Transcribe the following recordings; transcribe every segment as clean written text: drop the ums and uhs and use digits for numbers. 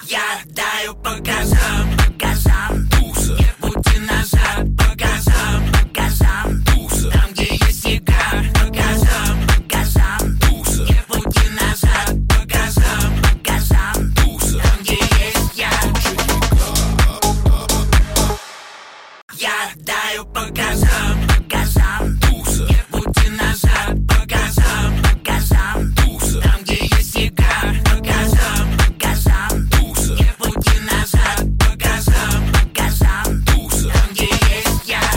Я даю по газам, туса. Не пути назад, по газам, туса. Там, где есть яга, по газам, туса. Не пути назад, по газам, туса. Там, где есть я. Я даю по газам, туса. Не пути назад, по газам, туса. Там, где есть яга, по газам, туса. Не пути назад, по газам, туса. Там, где есть я.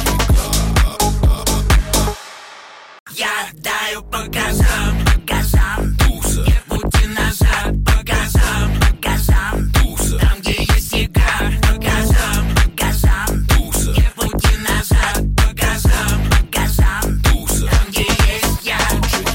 Я даю по газам, туса. Не пути назад, по газам, туса. Там, где есть яга, по газам, туса. Не пути назад, по газам, туса. Там, где есть я.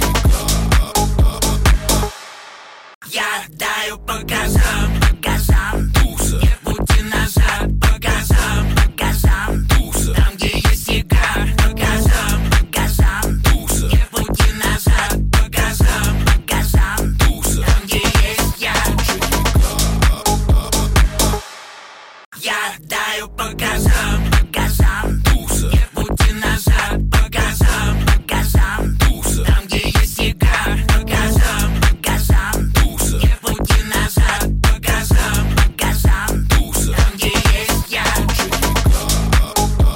Я даю по газам, туса. Не пути назад, по газам, туса. Там, где есть яга, по газам, туса. Не пути назад, по газам, туса. Там, где есть я. Я даю по газам.